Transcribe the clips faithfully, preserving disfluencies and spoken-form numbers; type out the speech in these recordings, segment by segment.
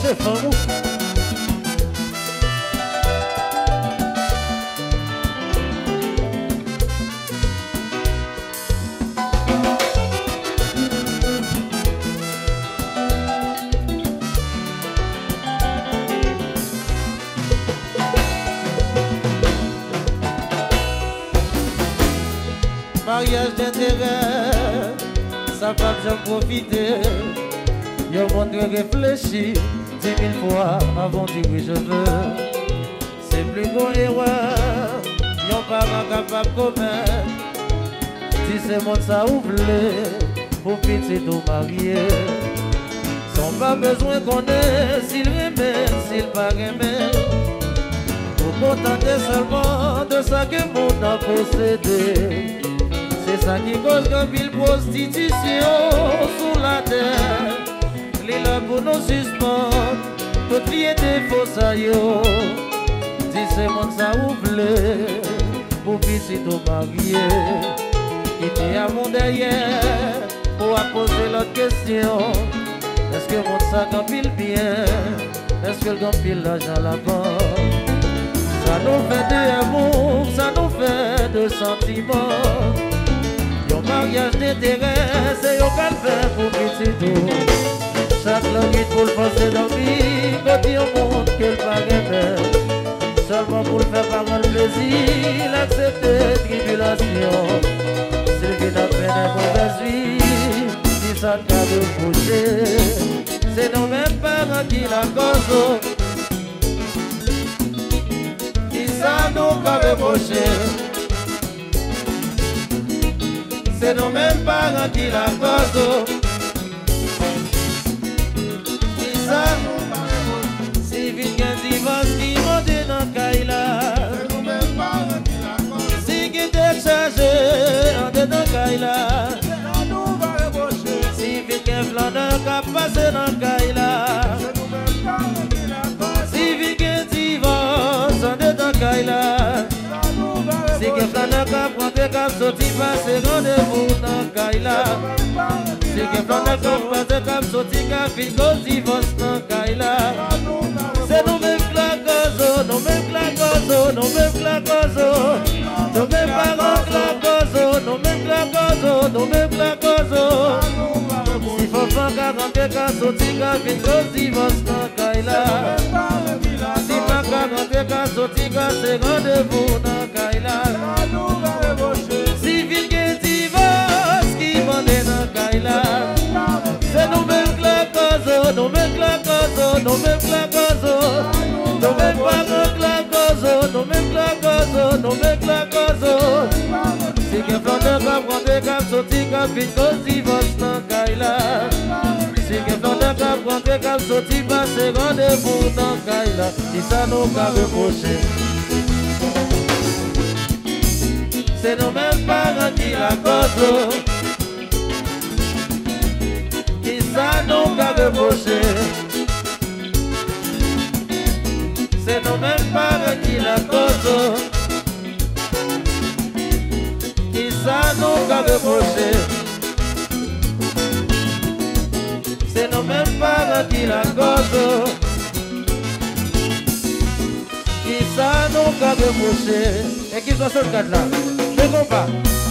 c'est femme. Mariage d'intérêt, sa femme j'en profiter. Y'a monde réfléchi dix mille fois avant de dire oui je veux. C'est plus gros erreur, y'a pas capable de commettre. Si c'est monde ça ouvre pour petit tout marié. Sans pas besoin qu'on ait, s'il remet, s'il pas remet. Pour contenter seulement de ça que monde a possédé. C'est ça qui cause comme une prostitution sous la terre. Les là pour nous suspendre, toutes les défauts ça y est. Si c'est monde ça ouvre pour petit tout marié. Il était à mon derrière pour poser l'autre question. Est-ce que mon sac empile bien? Est-ce que le gampile l'argent là-bas? Ça nous fait de amour, ça nous fait de sentiments. Yon mariage d'intérêt, c'est yon calvaire pour petit tout. Chaque langue pour le passer dormir, quand yon montre qu'elle pas gagne. Seulement pour le faire par le plaisir, l'accepter tribulation. S'il vient à peine un mauvaise vie, si ça ne de bouger, c'est nos mêmes parents qui la causent. Qui ça nous qu'a débauché. C'est nos mêmes parents qui la causent. Qui ça nous qu'a débauché. Si vite qu'un divorce qui monte dans Kaila. C'est nos mêmes parents qui la causent. Si qui t'est chargé en dedans Kaila. C'est nous va débaucher. Si vite qu'un flandeur qui passe dans Kaila. C'est nous mêmes parents qui la causent. Si vite qu'un divorce en dedans Kaila. Si que flaneur ka prendre ka sorti passer rendez-vous dans Kaila. Si que flaneur ka prendre ka sorti ka fin cause divorce dans Kaila. C'est nous mêmes clacoso, nous mêmes clacoso, nous mêmes clacoso. Nous mêmes parents clacoso, nous mêmes clacoso, nous mêmes clacoso. Si fofan ka rentrer ka sorti ka fin cause divorce dans Kaila. Si pas ka rentrer ka sorti ka c'est rendez-vous dans Kaila. Si ville que divorce qui mène dans Kaila. C'est nous mêmes clacoso, nous mêmes clacoso, nous mêmes clacoso. Nous mêmes parents clacoso, nous mêmes clacoso, nous mêmes clacoso. Si que flandeur ka prendre ka sorti ka fin cause divorce dans Kaila. Si que flandeur ka prendre ka sorti passer rendez-vous dans Kaila. Si ça nous qu'a reproché. C'est nos mêmes parents qui la causent. Qui ça nous qu'a reproché. C'est nos mêmes parents qui la causent. Qui ça nous qu'a reproché. C'est nos mêmes parents qui la causent. Qui ça nous qu'a reproché. Et qui sont sur le cadre là. Je comprends pas.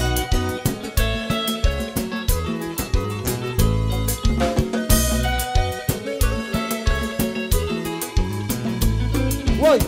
Oui.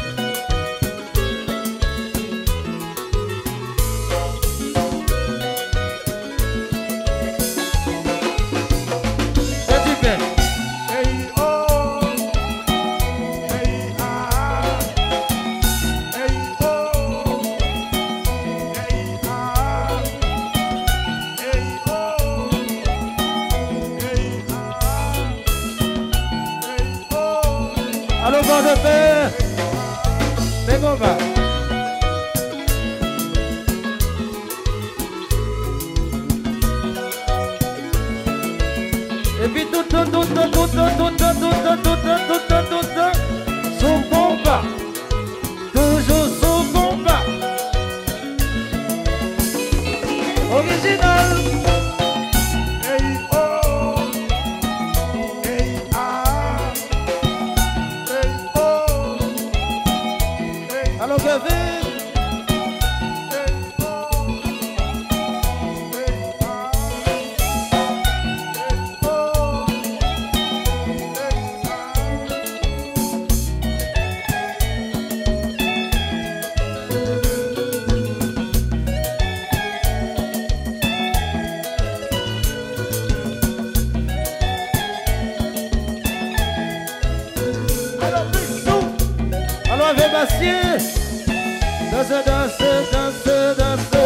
C'est super. Hey oh, hey ah, hey oh, hey ah, hey oh, hey ah, hey oh. Allô, bon de père. Alors Kevin. Bastien, danse, danse, danse, danse.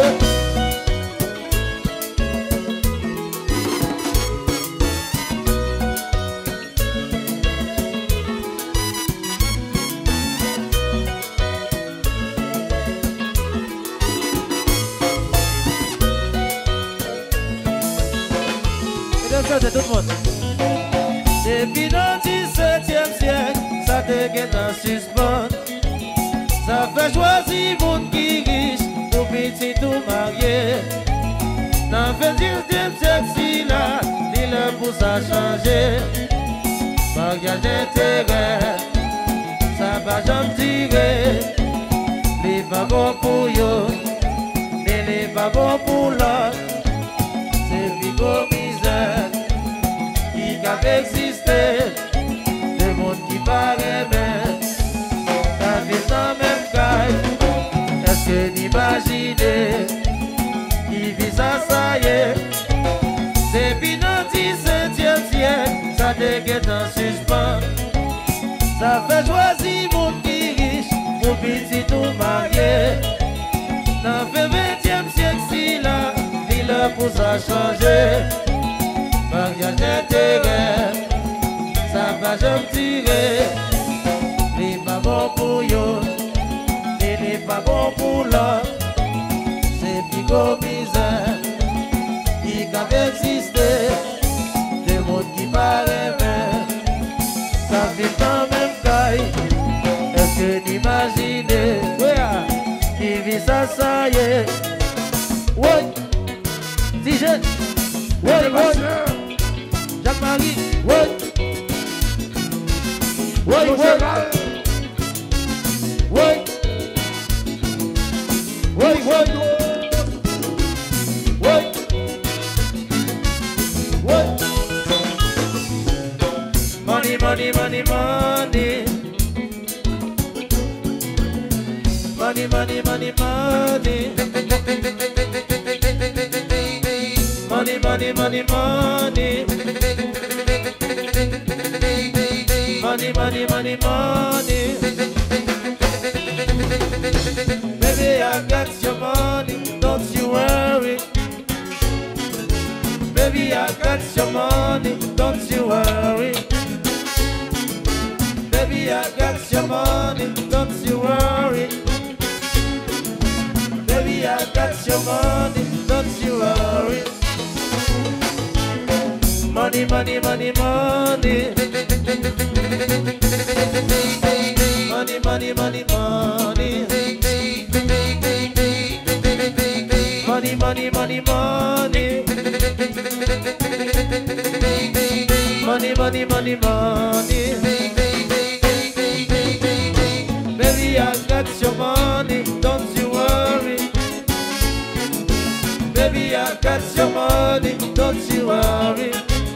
Et danse, c'est tout le monde. Depuis le dix-septième siècle, ça te guette en suspens. Ça fait choisir monde qui riche, tout petit, tout marié. Dans le dix-septième siècle, si là, il a pour ça changer. Mariage d'intérêt, ça va jamais tirer. Les pas bon pour eux, mais les pas bon pour l'autre. C'est Vigo misère qui a existé, le monde qui paraît même. Est-ce que d'imaginer qui vit ça, ça y est. Depuis le dix-septième siècle, ça déguette en suspens. Ça fait choisir monde qui riche, pour petit tout marié. Dans le vingtième siècle, si là, il a pour ça changer. Mariage d'intérêt, ça va jamais tirer. Les pas bon pour eux, et les pas bon pour l'autre. C'est Pico misère qui a existé, des mondes qui paraît même. Ça vit dans même caille. Est-ce que d'imaginer qui vit ça, ça y est. Ouais, Dijon, ouais, ouais, Jacques-Marie, ouais, ouais, ouais. Wait, wait, wait, wait, wait. Money, money, money, money. Money, money, money, money. Money, money, money, money. Money, money, money, money. Baby, I got your money, don't you worry. Baby, I got your money, don't you worry. Baby, I got your money, don't you worry. Baby, I got your money, don't you worry. Money, money, money, money. Money, money, money, money. Money, money, money, money. Money, money, money, money. Baby, I got your money, don't you worry. Baby, I got your money, don't you worry.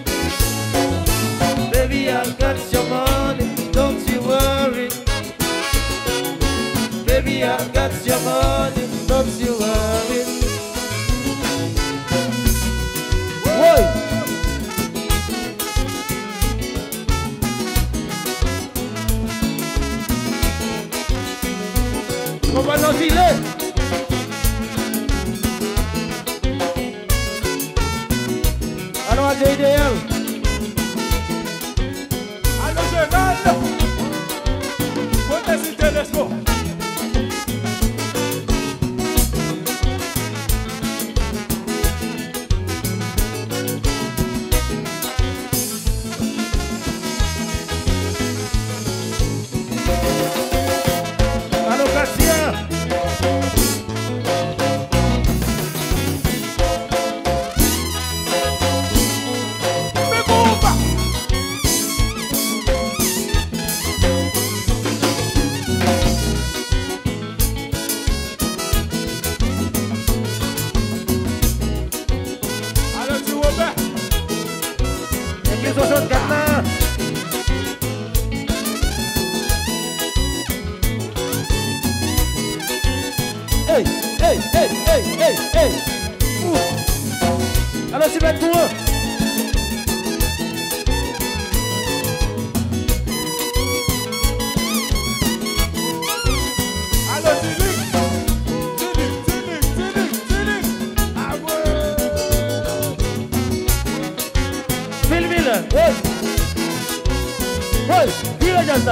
Baby, I got your money, don't you worry. Baby, I got your money, don't you worry. Whoa! Compagnon Gilet. Alors, J D L. Allô, Gérald. Faut t'hésiter, let's go. hey, hey, hey, hey, hey, hey. Ouh. Alors tu vas être pour eux. Alors Zélique, Zélique, Zélique, Zélique, Zélique. Ah ouais. Phil Miller, ouais. Ouais, vive la jazz là.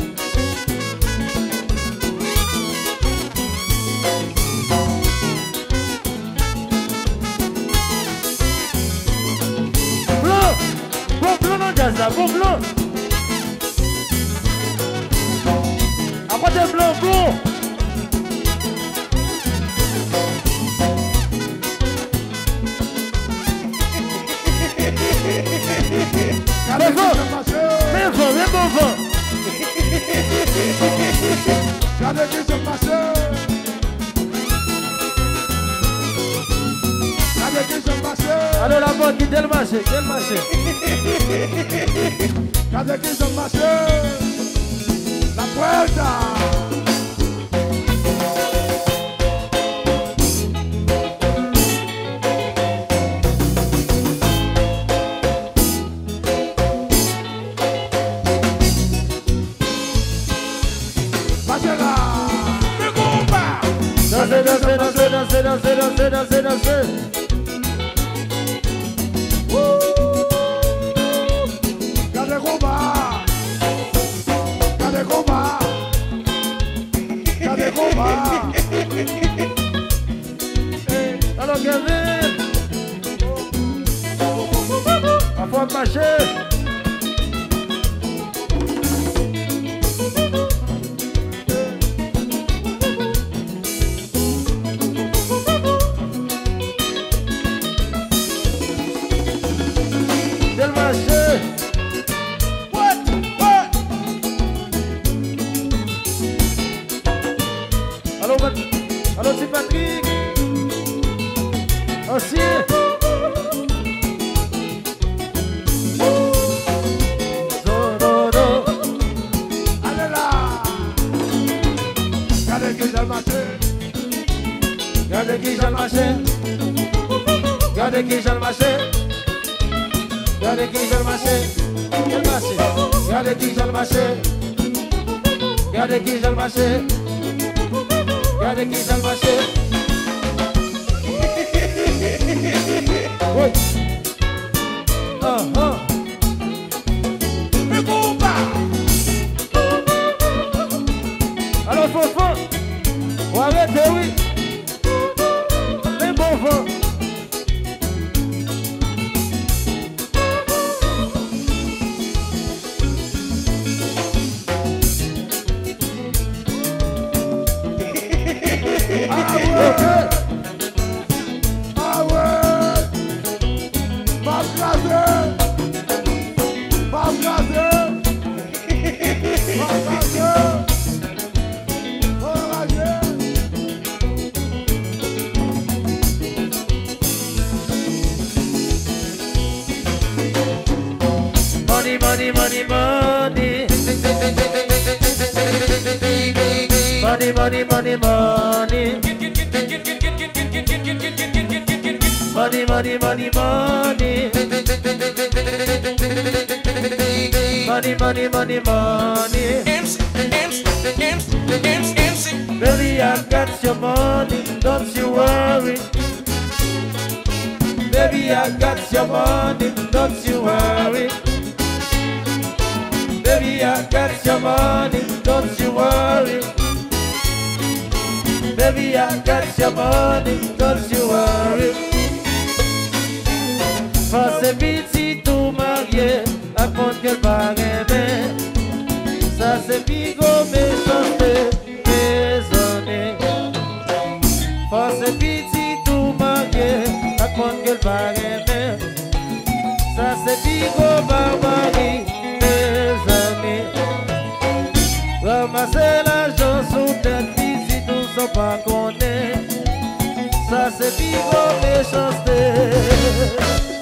Bon blanc. Après des blancs, bon. Mais bon, mais bon, mais bon vent. Regardez qui se passe. Regardez qui se passe. Alors la bonne qui est le marché, quel marché? Regardez qui se passe. La puerta. Danser, danser, danser, danser, danser, danser, danser, danser. Gardez combat. Gardez combat. Gardez combat. Alors Kevin, à fois marcher. Alors c'est Patrick. Ancien. Zorodo. Allez là. Regardez qui j'ai marché. Regardez qui j'ai marché. Regardez qui j'ai marché. Regardez qui j'ai marché. Quel marché? Regardez qui j'ai marché. Regardez qui j'ai marché. Regardez qui j'ai marché. Oui. Ah ah. Mais combat. Alors Fofo, on arrête, oui. Mais bon vent. Ah ouais. Ah ouais. Pas crasé. Pas crasé. Pas crasé. Enragé. Money, money, money, money. Money, money, money, money. Money, money, money, money. Money, money, money, money. Baby, I've got your money, don't you worry. Baby, I've got your money, don't you worry. Baby, I've got your money, don't you worry. Baby, I got your money, don't you worry. Face petit tout marié, à compte qu'elle va aimer. Ça c'est bigo méchanté, mes amis. Face petit tout marié, à compte qu'elle va aimer. Ça c'est bigo barbarie, mes amis. Ramasser l'argent sous tête. Sont pas connaît, ça c'est bigo méchanceté.